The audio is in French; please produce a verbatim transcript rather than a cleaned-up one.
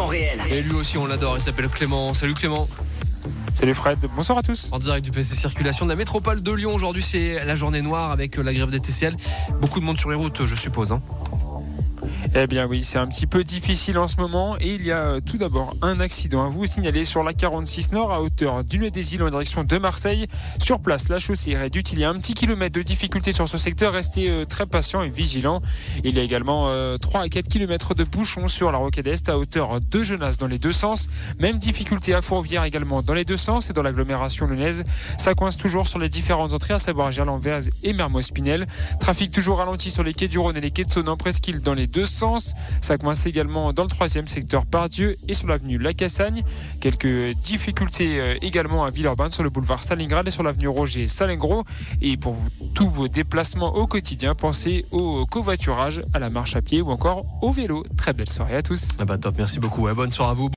réel. Et lui aussi, on l'adore, il s'appelle Clément. Salut Clément. Salut Fred, bonsoir à tous. En direct du P C Circulation de la métropole de Lyon. Aujourd'hui, c'est la journée noire avec la grève des T C L. Beaucoup de monde sur les routes, je suppose. Hein. Eh bien oui, c'est un petit peu difficile en ce moment et il y a euh, tout d'abord un accident à vous signaler sur la quarante-six Nord à hauteur d'Une des Îles en direction de Marseille. Sur place, la chaussée est réduite. Il y a un petit kilomètre de difficulté sur ce secteur. Restez euh, très patient et vigilant. Il y a également euh, trois à quatre kilomètres de bouchons sur la rocade Est à hauteur de Genasse dans les deux sens. Même difficulté à Fourvière également dans les deux sens et dans l'agglomération lyonnaise. Ça coince toujours sur les différentes entrées, à savoir Gerland-Verze et Mermoz-Pinel. Trafic toujours ralenti sur les quais du Rhône et les quais de Saône en presqu'île dans les deux sens. Ça coince également dans le troisième secteur Pardieu et sur l'avenue La Cassagne. Quelques difficultés également à Villeurbanne sur le boulevard Stalingrad et sur l'avenue Roger Salengro. Et pour tous vos déplacements au quotidien, pensez au covoiturage, à la marche à pied ou encore au vélo. Très belle soirée à tous. Ah bah top, merci beaucoup. Ouais, bonne soirée à vous.